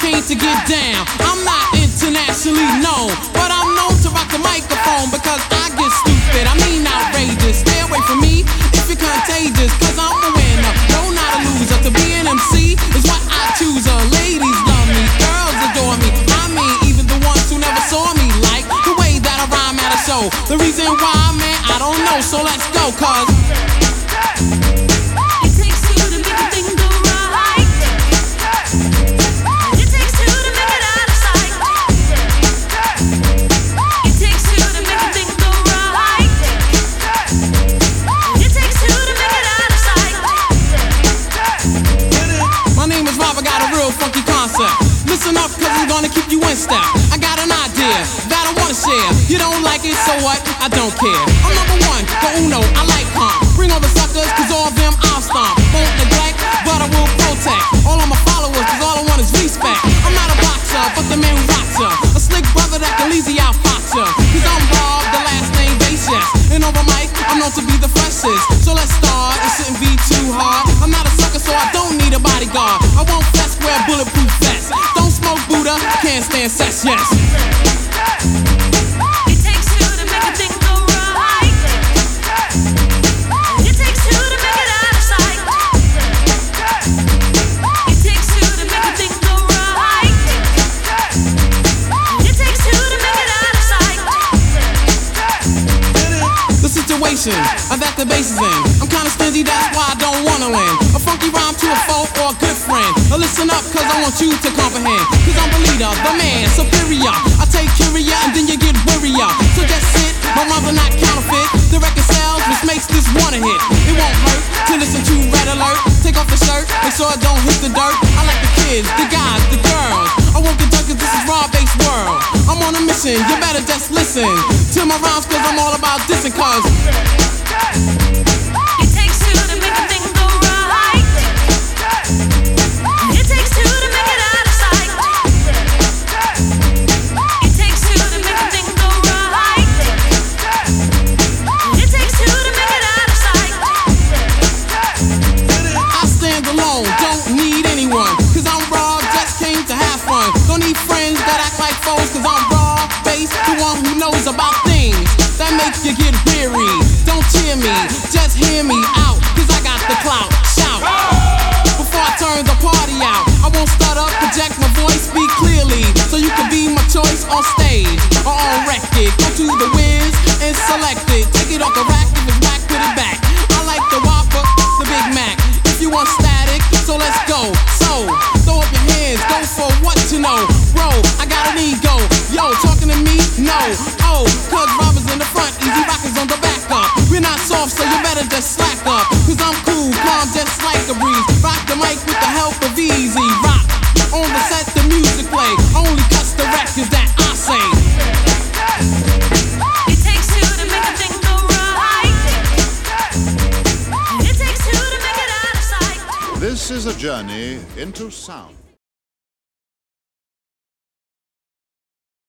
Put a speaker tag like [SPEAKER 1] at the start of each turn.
[SPEAKER 1] came to get down. I'm not internationally known, but I'm known to rock the microphone because I get stupid, I mean outrageous. Stay away from me if you're contagious, cause I'm a winner, no not a loser. To be an MC is what I choose. Ladies love me, girls adore me, I mean even the ones who never saw me like the way that I rhyme at a show. The reason why, man, I don't know, so let's go, cause funky concept. Listen up, cause it's gonna keep you in step. I got an idea that I wanna share. You don't like it, so what? I don't care. I'm number one, the uno, I like calm. Bring all the suckers, cause all of them I'll stomp. Won't neglect, but I will protect all of my followers, cause all I want is respect. I'm not a boxer, but the man who rocks ya. A slick brother that can easy out fox ya. Cause I'm Rob, the last name Basis. And over mic, I'm known to be the freshest. So let's start, it shouldn't be too hard. I'm not a sucker, so I don't need a bodyguard. I won't fess, wear bulletproof vest. Don't smoke Buddha, can't stand sex, yes.
[SPEAKER 2] It takes two to make a thing go right. It takes two to make it out of sight. It takes two to make a thing go right. It takes two to make it out of sight.
[SPEAKER 1] The situation that the bass is in, I'm kinda stingy, that's why I don't wanna win. A funky rhyme to a foe or a good friend. Listen up, cause I want you to comprehend. Cause I'm the leader, the man, superior. I take curia and then you get wearier. So just sit, my rhymes are not counterfeit. The record sells, which makes this one a hit. It won't hurt to listen to Red Alert. Take off the shirt, make sure it don't hit the dirt. I like the kids, the guys, the girls. I won't get done cause this is raw-based world. I'm on a mission, you better just listen to my rhymes cause I'm all about dissing cause
[SPEAKER 2] it takes two to make a thing go right. It takes two to make it out of sight. It takes two to make a thing go right. It takes two to make it out of sight.
[SPEAKER 1] I stand alone, don't need anyone. Cause I'm raw, just came to have fun. Don't need friends that act like foes. Cause I'm raw, based, the one who knows about things that make you get weary. Don't cheer me, just hear me out. Cause I got the clout, shout. Before I turn the party out, I won't stutter, project my voice, speak clearly. So you can be my choice on stage or on record. Go to the Wiz and select it. Take it off the rack, if it's whack, put it back. I like the Whopper, the Big Mac. If you want static, so let's go. So, throw up your hands, go for what you know. Bro, I got an ego. Yo, talking to me? No. Oh, cause Rob is in the front, Easy Rockers on the back up. We're not soft, so you better just slack up. Cause I'm cool, calm, just like a breeze. Rock the mic with the help of Easy Rock. On the set, the music play. Only cuts the records that I say.
[SPEAKER 2] It takes two to make a thing go right. It takes two to make it out of sight.
[SPEAKER 3] This is a journey into sound.